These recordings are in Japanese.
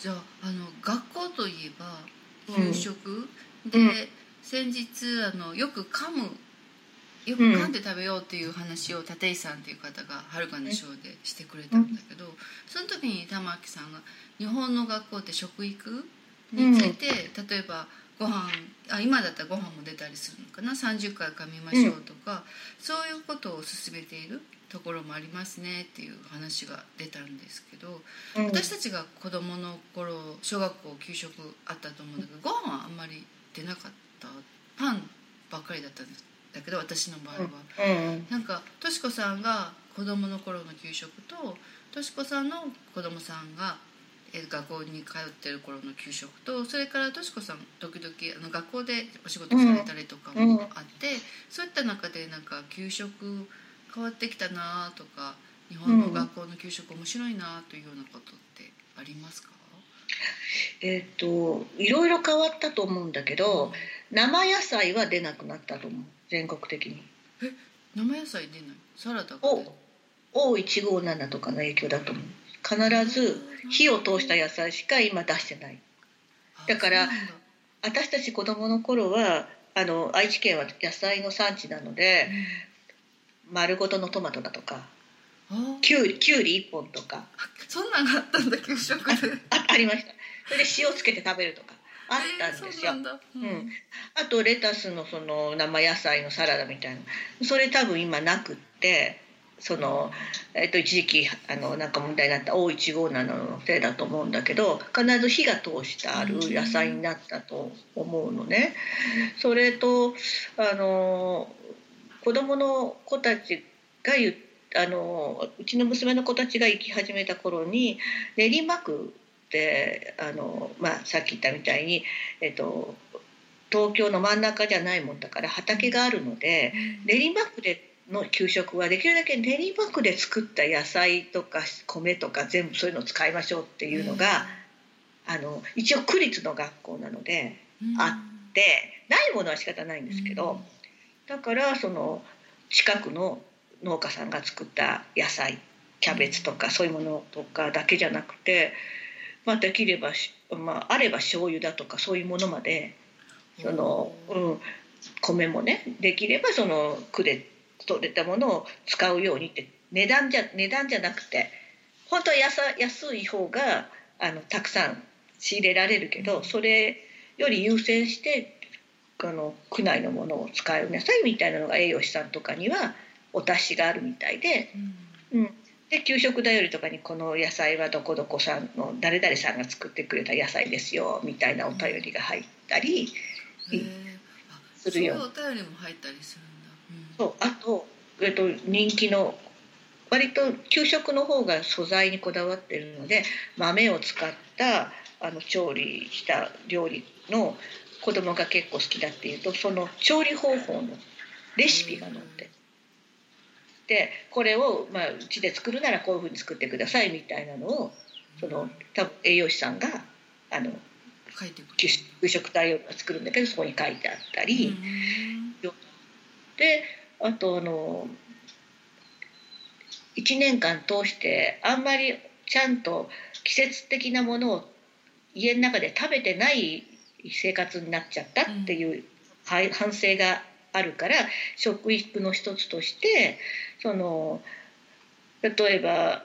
じゃあ、学校といえば給食、で、先日よく噛んで食べようっていう話を立石さんっていう方がはるかのショーでしてくれたんだけど、その時に玉木さんが日本の学校って食育について、例えばご飯今だったらご飯も出たりするのかな、30回噛みましょうとか、そういうことを進めているところもありますねっていう話が出たんですけど、私たちが子どもの頃小学校給食あったと思うんだけど、ご飯はあんまり出なかった、パンばっかりだったんですだけど、私の場合は、なんかとしこさんが子どもの頃の給食ととしこさんの子どもさんが学校に通ってる頃の給食と、それからとしこさん時々学校でお仕事されたりとかもあって、そういった中でなんか給食変わってきたなとか、日本の学校の給食面白いなというようなことってありますか？ いろいろ変わったと思うんだけど、生野菜は出なくなったと思う、全国的に。 生野菜出ない？サラダが O157 とかの影響だと思う。必ず火を通した野菜しか今出してない。だから私たち子供の頃は愛知県は野菜の産地なので、丸ごとのトマトだとかきゅうり1本とか、 そんなんがあったんだ給食で。 ありました。それで塩つけて食べるとかあったんですよ。あとレタスのその生野菜のサラダみたいな、それ多分今なくって、一時期なんか問題になった O157 のせいだと思うんだけど、必ず火が通してある野菜になったと思うのね。それと子供の子たちがうちの娘の子たちが行き始めた頃に練馬区でさっき言ったみたいに、東京の真ん中じゃないもんだから畑があるので、練馬区での給食はできるだけ練馬区で作った野菜とか米とか全部そういうのを使いましょうっていうのが、一応区立の学校なのであって、ないものは仕方ないんですけど、だからその近くの農家さんが作った野菜、キャベツとかそういうものとかだけじゃなくて、できれば、あれば醤油だとかそういうものまで、米もね、できればその区で取れたものを使うようにって、値段じゃなくて、本当は安い方がたくさん仕入れられるけど、それより優先して区内のものを使いなさいみたいなのが栄養士さんとかにはお達しがあるみたいで、で給食だよりとかにこの野菜はどこどこさんの誰々さんが作ってくれた野菜ですよみたいなお便りが入ったりするよ。 そういうお便りも入ったりするんだ。 そう、あと、人気の割と給食の方が素材にこだわってるので、豆を使った調理した料理の子供が結構好きだっていうと、その調理方法のレシピが載ってで、これをうちで作るならこういうふうに作ってくださいみたいなのを多分栄養士さんが給食大を作るんだけど、そこに書いてあったり、であと1年間通してあんまりちゃんと季節的なものを家の中で食べてない生活になっちゃったっていう反省があるから、食育の一つとして例えば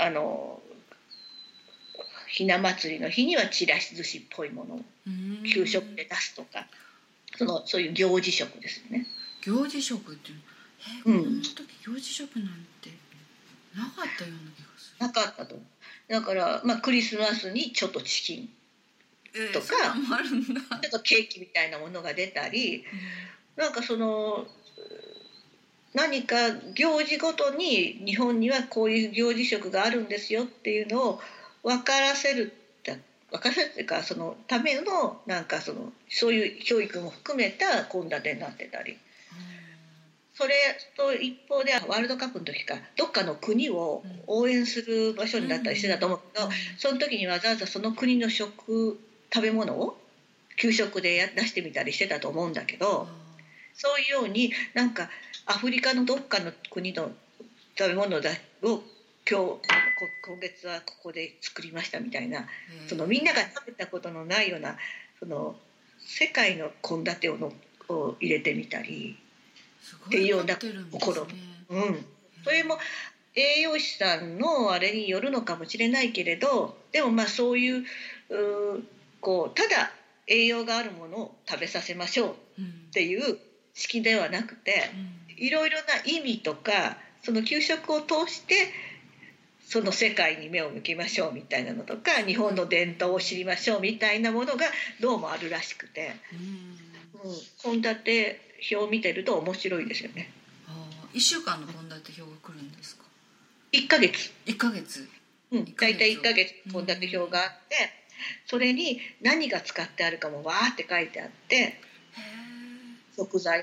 ひな祭りの日にはちらし寿司っぽいものを給食で出すとか、そういう行事食ですね。 行事食って子供の時行事食なんてなかったような気がする。 なかったと思う。だからクリスマスにちょっとチキンとか、ちょっとケーキみたいなものが出たり、なんか何か行事ごとに日本にはこういう行事食があるんですよっていうのを分からせるっていうか、そのためのそういう教育も含めた献立になってたり、それと一方でワールドカップの時かどっかの国を応援する場所になったりしてたと思うけど、その時にわざわざその国の食べ物を給食で出してみたりしてたと思うんだけど、そういうようにアフリカのどっかの国の食べ物を今日今月はここで作りましたみたいな、 えそのみんなが食べたことのないようなその世界の献立を入れてみたりすごいっていうような凝ってるんです心、 ね。 それも栄養士さんのあれによるのかもしれないけれど、でもまあそういう、こうただ栄養があるものを食べさせましょうっていう式ではなくて、いろいろな意味とかその給食を通してその世界に目を向けましょうみたいなのとか、日本の伝統を知りましょうみたいなものがどうもあるらしくて、献立表を見てると面白いですよね。 1週間の献立表が来るんですか ？1ヶ月。 1ヶ月。 大体1ヶ月献立表があって、それに何が使ってあるかもわーって書いてあって、食材、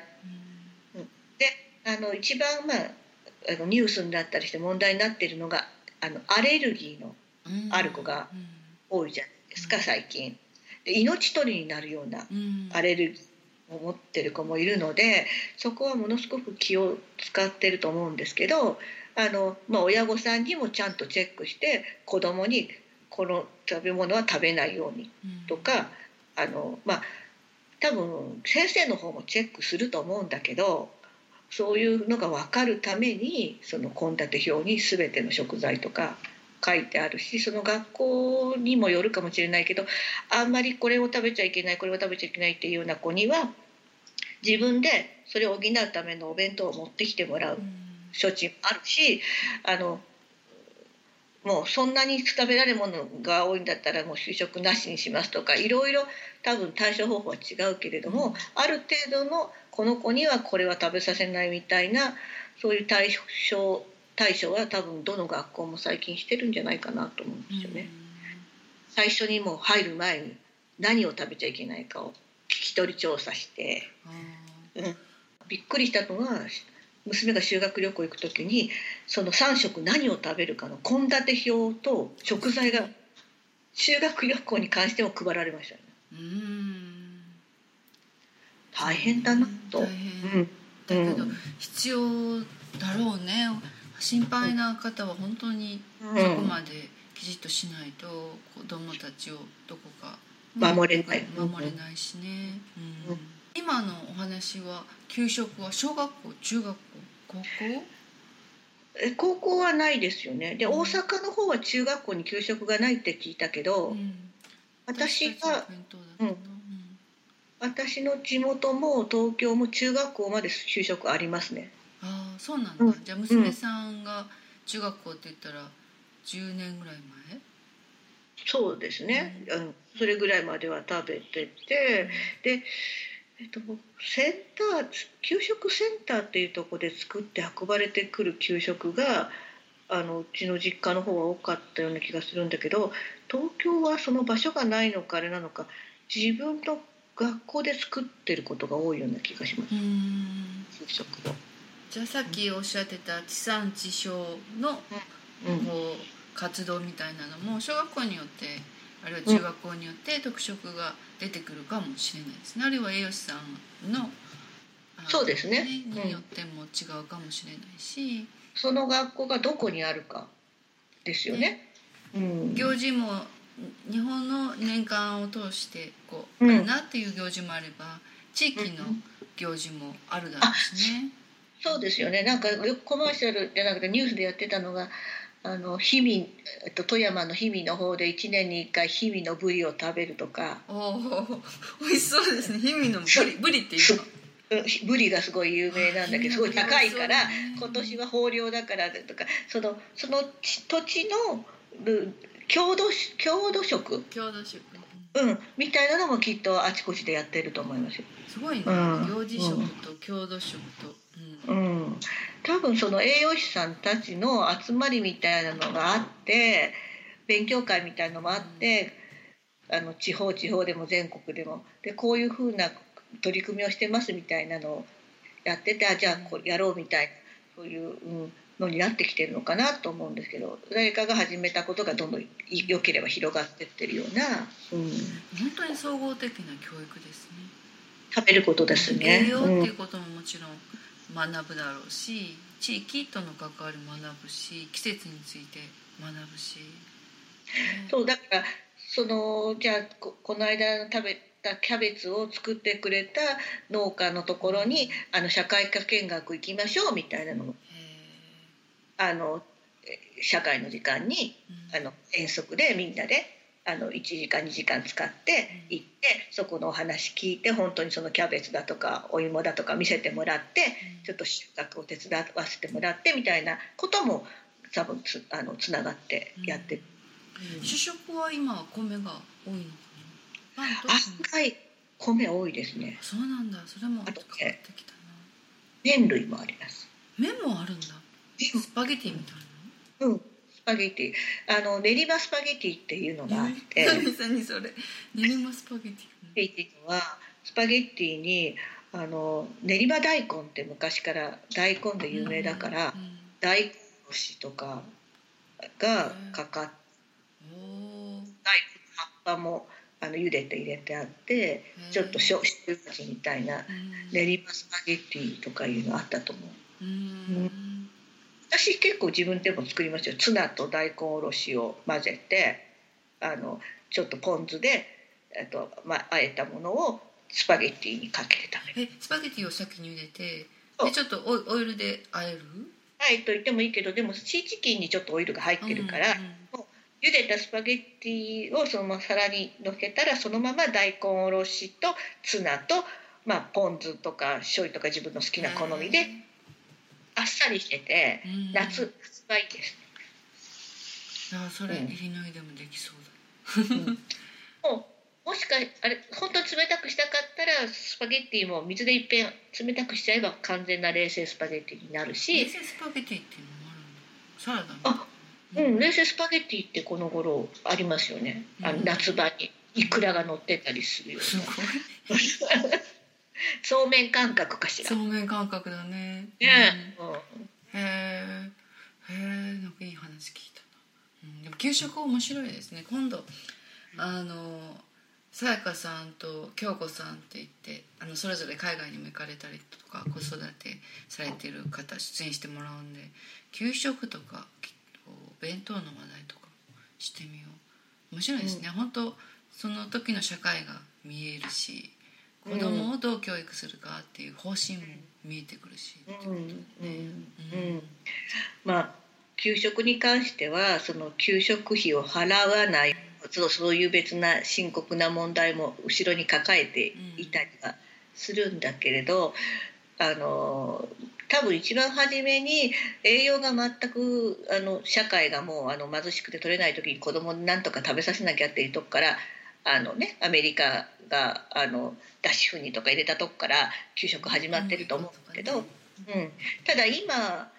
で一番ニュースになったりして問題になっているのがアレルギーのある子が多いじゃないですか、最近で。命取りになるようなアレルギーを持ってる子もいるので、そこはものすごく気を使ってると思うんですけど、親御さんにもちゃんとチェックして子供にこの食べ物は食べないようにとか、多分先生の方もチェックすると思うんだけど、そういうのが分かるためにその献立表に全ての食材とか書いてあるし、その学校にもよるかもしれないけど、あんまりこれを食べちゃいけないこれを食べちゃいけないっていうような子には自分でそれを補うためのお弁当を持ってきてもらう処置もあるし、もうそんなに食べられるものが多いんだったらもう給食なしにしますとか、いろいろ多分対処方法は違うけれども、ある程度のこの子にはこれは食べさせないみたいな、そういう対処は多分どの学校も最近してるんじゃないかなと思うんですよね。最初にもう入る前に何を食べちゃいけないかを聞き取り調査して、びっくりしたのは娘が修学旅行行く時にその3食何を食べるかの献立表と食材が修学旅行に関しても配られましたね。大変だなと。 大変だけど必要だろうね。心配な方は本当にそこまできちっとしないと子どもたちをどこか守れないしね。今のお話は給食は小学校、中学校、高校？ 高校はないですよね。で、大阪の方は中学校に給食がないって聞いたけど、私の地元も東京も中学校まで給食ありますね。 ああ、そうなんだ。じゃあ娘さんが中学校って言ったら10年ぐらい前？ そうですね、それぐらいまでは食べてて、で給食センターっていうところで作って運ばれてくる給食がうちの実家の方は多かったような気がするんだけど、東京はその場所がないのかあれなのか、自分の学校で作ってることが多いような気がします。給食を。 じゃあさっきおっしゃってた地産地消のこう活動みたいなのも小学校によってあるいは中学校によって特色が出てくるかもしれないですね。あるいは栄養士さんのそうですね、 によっても違うかもしれないし、 その学校がどこにあるかですよね。 行事も日本の年間を通してこうあるなっていう行事もあれば地域の行事もあるだろうしね。 そうですよね。なんかコマーシャルじゃなくてニュースでやってたのが氷見、富山の氷見の方で1年に1回氷見のブリを食べるとか。 美味しそうですね。氷見のブリっていうのブリがすごい有名なんだけど、すごい高いから今年は豊漁だからとか、その土地の郷土食みたいなのもきっとあちこちでやってると思いますよ。 すごいね、行事食と郷土食と、 多分その栄養士さんたちの集まりみたいなのがあって、勉強会みたいなのもあって、地方でも全国でもでこういうふうな取り組みをしてますみたいなのをやってて、じゃあこうやろうみたいな、そういうのになってきてるのかなと思うんですけど、誰かが始めたことがどんどん良ければ広がってってるような、 本当に総合的な教育ですね。 食べることですね。 栄養っていうことももちろん学ぶだろうし、地域との関わりも学ぶし、季節について学ぶし、 そうだからじゃあこの間食べたキャベツを作ってくれた農家のところに社会科見学行きましょうみたいなのを社会の時間に遠足でみんなで1時間2時間使って行ってそこのお話聞いて本当にそのキャベツだとかお芋だとか見せてもらってちょっと収穫を手伝わせてもらってみたいなことも多分つながってやってる。 主食は今米が多いのかな。 案外米多いですね。 そうなんだ。それもあと変わってきたな。 麺類もあります。 麺もあるんだ。スパゲティみたいな。スパゲティ練馬スパゲティっていうのがあって何それ練馬スパゲティっていうのはスパゲティに練馬大根って昔から大根で有名だから、大根おろしとかがかかって大根の葉っぱも茹でて入れてあってちょっと醤油味みたいな練馬スパゲティとかいうのあったと思う。私結構自分でも作りますよ。ツナと大根おろしを混ぜてちょっとポン酢であえたものをスパゲティにかけて食べる。 スパゲティを先に茹でてでちょっとオイルであえる？ はいと言ってもいいけどでもシーチキンにちょっとオイルが入ってるから、もう茹でたスパゲティをそのまま皿にのせたらそのまま大根おろしとツナと、ポン酢とか醤油とか自分の好きな好みであっさりしてて夏場いいですね。 それイリノイでもできそうだ。もしかあれ本当に冷たくしたかったらスパゲッティも水でいっぺん冷たくしちゃえば完全な冷製スパゲッティになるし。 冷製スパゲッティっていうのもあるんだ。サラダ冷製スパゲッティってこの頃ありますよね。夏場にイクラが乗ってたりするよね。すごいそうめん感覚かしら。 そうめん感覚だね。 へえなんかいい話聞いたな。でも給食面白いですね。今度さやかさんと京子さんって言ってそれぞれ海外にも行かれたりとか子育てされてる方出演してもらうんで給食とか弁当の話題とかしてみよう。面白いですね。本当その時の社会が見えるし子供をどう教育するかっていう方針も見えてくるし、 給食に関してはその給食費を払わないそういう別な深刻な問題も後ろに抱えていたりはするんだけれど、多分一番初めに栄養が全く社会がもう貧しくて取れない時に子供に何とか食べさせなきゃっていうとこからアメリカが脱脂粉乳とか入れたとこから給食始まってると思うんだけど、ただ今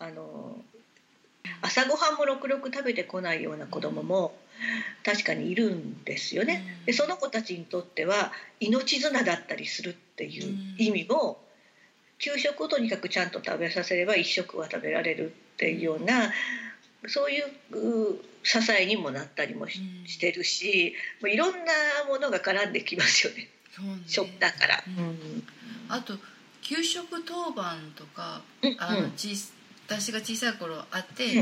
朝ごはんもろくろく食べてこないような子供も確かにいるんですよね。でその子たちにとっては命綱だったりするっていう意味も給食をとにかくちゃんと食べさせれば一食は食べられるっていうようなそういう支えにもなったりもしてるし、もういろんなものが絡んできますよね。食だから、 あと給食当番とか私が小さい頃あって、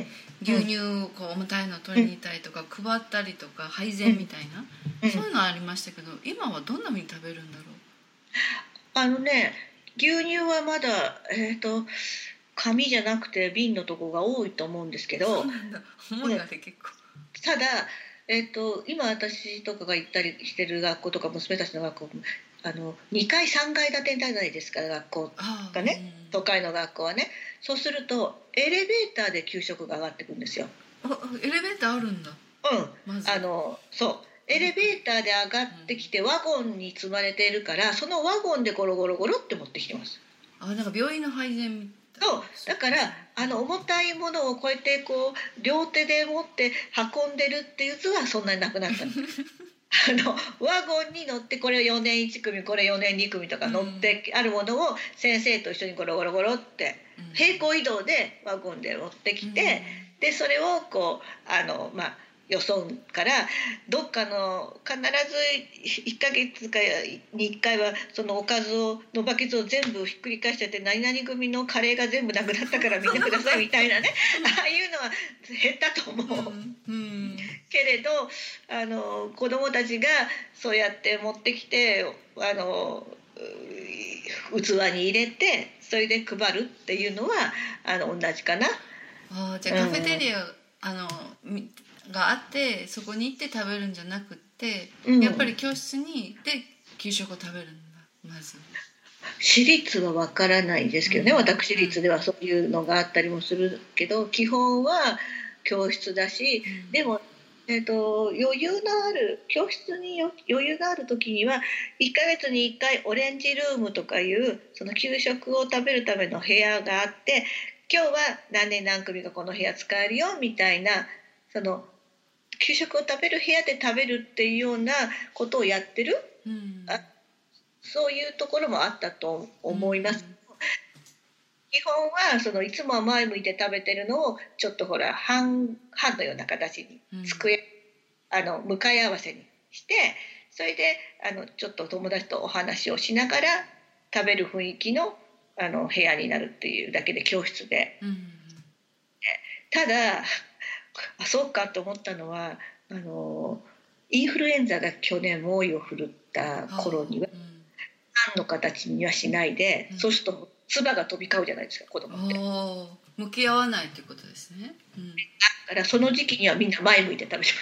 牛乳を重たいの取りに行ったりとか、配ったりとか配膳みたいな、そういうのありましたけど今はどんな風に食べるんだろう。 牛乳はまだ紙じゃなくて瓶のとこが多いと思うんですけど。 そうなんだ。重いあれ結構。 ただ今私とかが行ったりしてる学校とか娘たちの学校も2階3階建てじゃないですか学校がね、都会の学校はね。そうするとエレベーターで給食が上がってくるんですよ。 エレベーターあるんだ。 そうエレベーターで上がってきてワゴンに積まれているからそのワゴンでゴロゴロゴロって持ってきてます。 なんか病院の配膳みたいな。 そうだから重たいものをこうやって両手で持って運んでるっていう図はそんなになくなったの。ワゴンに乗ってこれ4年1組これ4年2組とか乗ってあるものを先生と一緒にゴロゴロゴロって平行移動でワゴンで持ってきて、でそれをよそんから、どっかの必ず1ヶ月かに1回はそのおかずのバケツを全部ひっくり返しちゃって、何々組のカレーが全部なくなったからみんなくださいみたいなねああいうのは減ったと思う、けれど子どもたちがそうやって持ってきて器に入れてそれで配るっていうのは同じかな。 じゃあカフェテリア、があってそこに行って食べるんじゃなくって、やっぱり教室に行って給食を食べるんだ。まず私立は分からないですけどね、私立ではそういうのがあったりもするけど、基本は教室だし、でも、余裕のある教室に余裕がある時には1ヶ月に1回オレンジルームとかいうその給食を食べるための部屋があって、今日は何年何組がこの部屋使えるよみたいな、その給食を食べる部屋で食べるっていうようなことをやってる、そういうところもあったと思います。基本はそのいつもは前向いて食べてるのをちょっとほら半のような形に机、向かい合わせにして、それでちょっと友達とお話をしながら食べる雰囲気の部屋になるっていうだけで、教室で、ただそうかと思ったのはインフルエンザが去年猛威を振るった頃にはパンの形にはしないで、そうすると唾が飛び交うじゃないですか、子供って。 向き合わないということですね、 だからその時期にはみんな前向いて食べてました。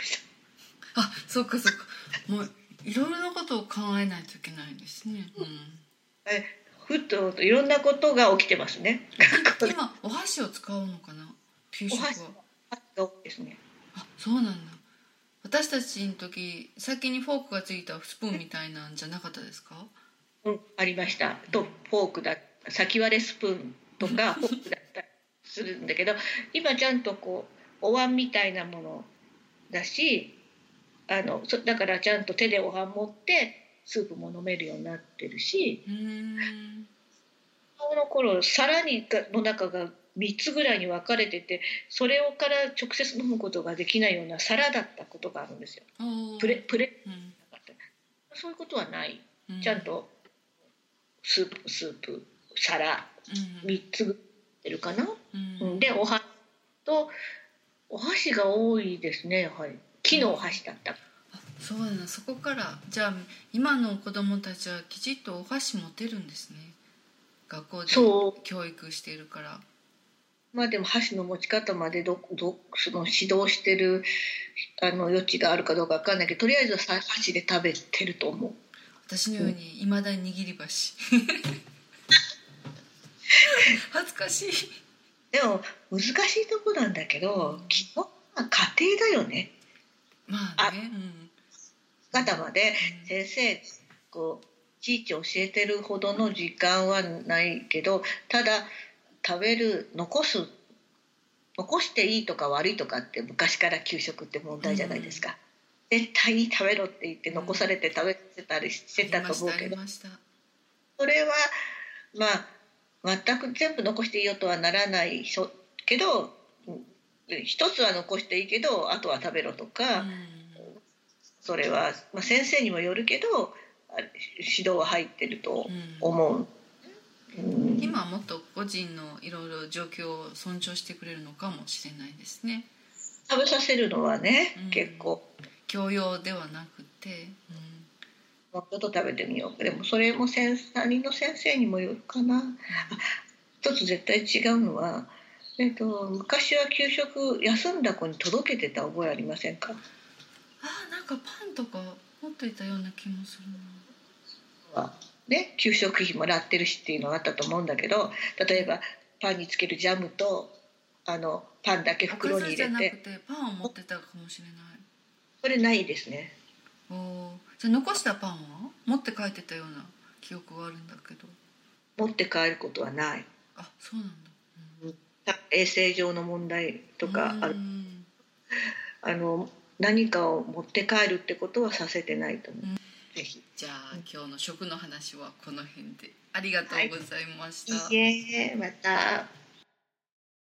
そうかそうか、もういろいろなことを考えないといけないんですね、 ふっといろんなことが起きてますね今お箸を使うのかな、給食は。 お箸が多いですね。 そうなんだ。私たちの時先にフォークがついたスプーンみたいなんじゃなかったですか？ ありました。とフォークだ、先割れスプーンとかフォークだったりするんだけど今ちゃんとこうお椀みたいなものだし、だからちゃんと手でお椀持ってスープも飲めるようになってるし、その頃皿の中が3つぐらいに分かれてて、それをから直接飲むことができないような皿だったことがあるんですよ。プレ、そういうことはない、ちゃんとスープ皿3つぐらいるかな、でお箸とお箸が多いですね。やはり木のお箸だった。 そうだな。そこからじゃあ今の子どもたちはきちっとお箸持てるんですね、学校で教育しているから。 まあでも箸の持ち方までその指導してる余地があるかどうか分かんないけど、とりあえずは箸で食べてると思う。 私のようにいまだに握り箸恥ずかしい。 でも難しいとこなんだけど、基本は家庭だよね。 まあね、 方まで先生こういちいち教えてるほどの時間はないけど、ただ食べる残していいとか悪いとかって昔から給食って問題じゃないですか、絶対に食べろって言って残されて食べてたりしてたと思うけど、それはまあ全く全部残していいよとはならないけど、一つは残していいけどあとは食べろとか、それは、先生にもよるけど指導は入ってると思う、 今はもっと個人のいろいろ状況を尊重してくれるのかもしれないですね。 食べさせるのはね、結構教養ではなくて、 もうちょっと食べてみよう。でもそれも担任の先生にもよるかな。一つ絶対違うのは、昔は給食休んだ子に届けてた覚えありませんか？ なんかパンとか持っていたような気もするな。 ね、給食費もらってるしっていうのがあったと思うんだけど、例えばパンにつけるジャムとパンだけ袋に入れて。おかずじゃなくてパンを持ってたかもしれない。 それないですね。 じゃあ残したパンは持って帰ってたような記憶があるんだけど。 持って帰ることはない。 そうなんだ、 衛生上の問題とかある。何かを持って帰るってことはさせてないと思う。ぜひ。 じゃあ今日の食の話はこの辺で。ありがとうございました。 いいえ、また。